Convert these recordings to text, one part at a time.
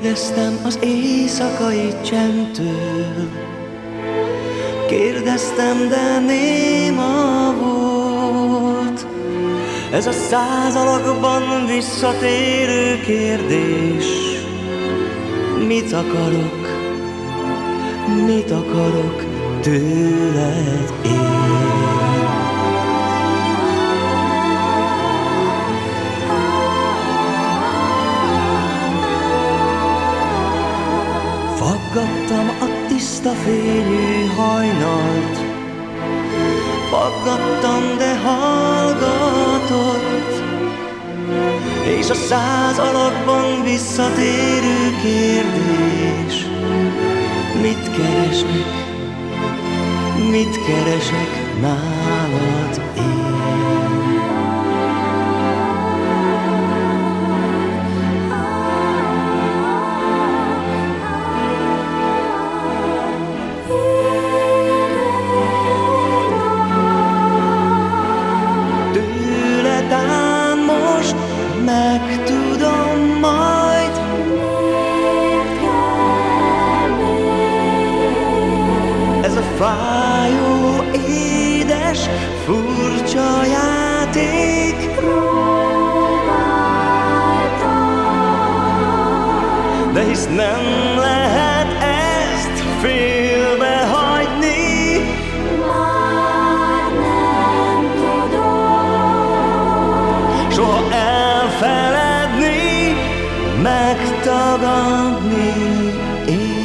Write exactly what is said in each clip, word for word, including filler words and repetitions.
Kérdeztem az éjszakai csendtől, kérdeztem, de néma volt. Ez a százalakban visszatérő kérdés. Mit akarok, mit akarok tőled én? Faggattam a tiszta fényű hajnalt, faggattam, de hallgatott, és a száz alakban visszatérő kérdés. Mit keresek, mit keresek nálad én? Megtudom majd, ez a fájó, édes, furcsa játék. De hisz nem lehet ezt félbehagyni. Soha elfeledni, megtagadni én.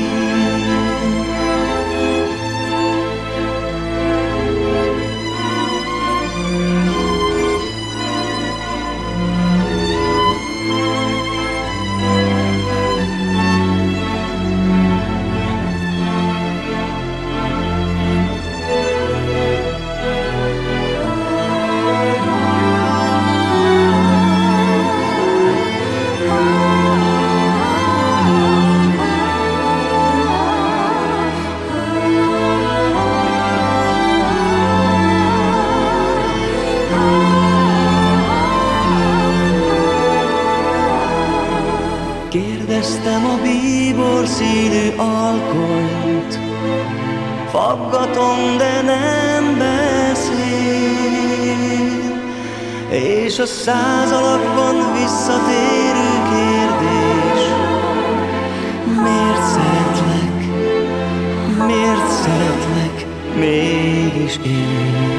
Kérdeztem a bíbor színű alkonyt, faggatom, de nem beszél, és a száz alakban visszatérő kérdés. Miért szeretlek, miért szeretlek mégis én?